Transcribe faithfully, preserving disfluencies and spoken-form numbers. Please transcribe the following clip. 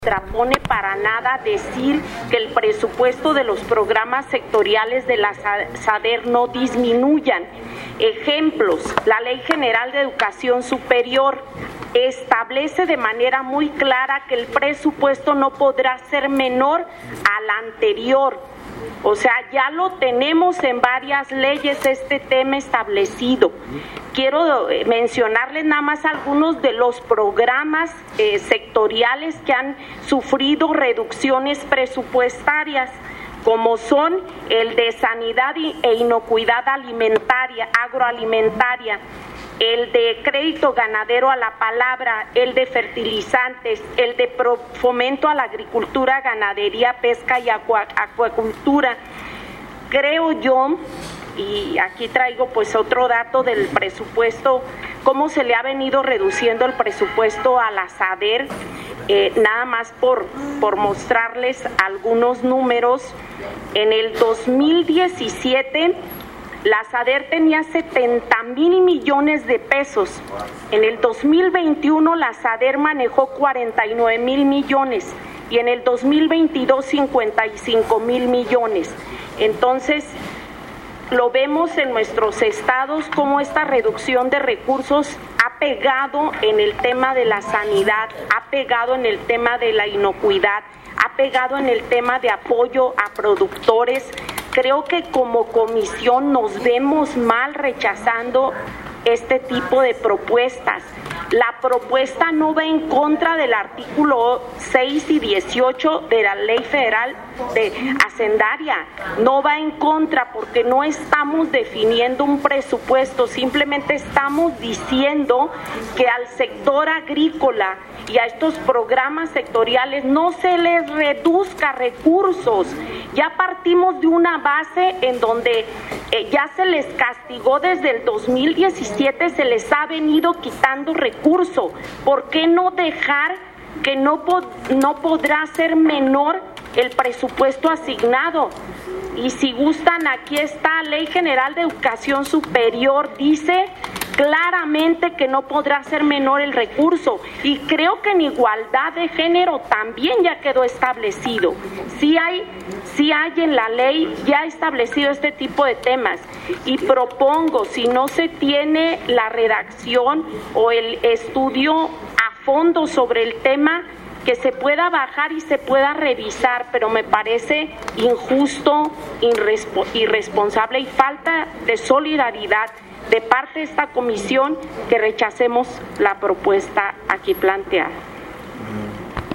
contrapone para nada decir que el presupuesto de los programas sectoriales de la SADER no disminuyan. Ejemplos: la Ley General de Educación Superior establece de manera muy clara que el presupuesto no podrá ser menor al anterior. O sea, ya lo tenemos en varias leyes este tema establecido. Quiero mencionarles nada más algunos de los programas eh, sectoriales que han sufrido reducciones presupuestarias, como son el de sanidad e inocuidad alimentaria, agroalimentaria, el de crédito ganadero a la palabra, el de fertilizantes, el de fomento a la agricultura, ganadería, pesca y acuacultura. Creo yo, y aquí traigo pues otro dato del presupuesto, cómo se le ha venido reduciendo el presupuesto a la SADER, eh, nada más por, por mostrarles algunos números. En el dos mil diecisiete la SADER tenía setenta mil millones de pesos. En el dos mil veintiuno la SADER manejó cuarenta y nueve mil millones y en el dos mil veintidós cincuenta y cinco mil millones. Entonces, lo vemos en nuestros estados cómo esta reducción de recursos ha pegado en el tema de la sanidad, ha pegado en el tema de la inocuidad, ha pegado en el tema de apoyo a productores. Creo que como comisión nos vemos mal rechazando este tipo de propuestas. La propuesta no va en contra del artículo seis y dieciocho de la Ley Federal de Hacendaria, no va en contra porque no estamos definiendo un presupuesto, simplemente estamos diciendo que al sector agrícola y a estos programas sectoriales no se les reduzca recursos. Ya partimos de una base en donde eh, ya se les castigó desde el dos mil diecisiete, se les ha venido quitando recursos. ¿Por qué no dejar que no, pod no podrá ser menor el presupuesto asignado? Y si gustan, aquí está Ley General de Educación Superior, dice claramente que no podrá ser menor el recurso, y creo que en igualdad de género también ya quedó establecido. Sí hay, sí hay en la ley ya establecido este tipo de temas, y propongo, si no se tiene la redacción o el estudio a fondo sobre el tema, que se pueda bajar y se pueda revisar, pero me parece injusto, irresponsable y falta de solidaridad de parte de esta comisión que rechacemos la propuesta aquí planteada.